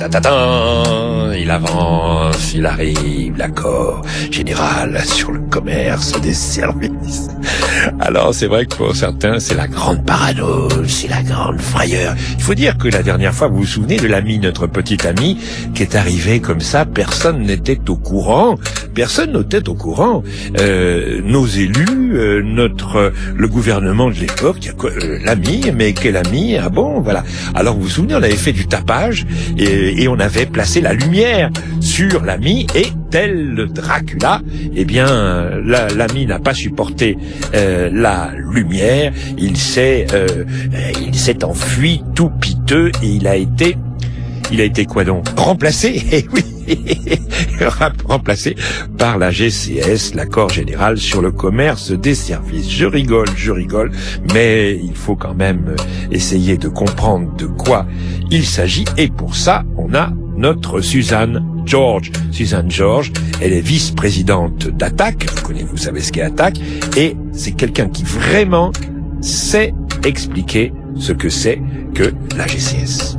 Tatatin, il avance, il arrive, l'accord général sur le commerce des services. Alors c'est vrai que pour certains, c'est la grande parano, c'est la grande frayeur. Il faut dire que la dernière fois, vous vous souvenez de l'ami, notre petit ami, qui est arrivé comme ça, personne n'était au courant. Personne n'était au courant. Nos élus, le gouvernement de l'époque, l'ami, mais quel ami? Ah bon, voilà. Alors vous vous souvenez, on avait fait du tapage et on avait placé la lumière sur l'ami et tel le Dracula, eh bien l'ami n'a pas supporté la lumière. Il s'est enfui tout piteux et il a été quoi donc? Remplacé, eh oui, remplacé par la GCS, l'accord général sur le commerce des services. Je rigole, mais il faut quand même essayer de comprendre de quoi il s'agit. Et pour ça, on a notre Suzanne George. Suzanne George, elle est vice-présidente d'Attac. Vous savez ce qu'est Attac. Et c'est quelqu'un qui vraiment sait expliquer ce que c'est que la GCS.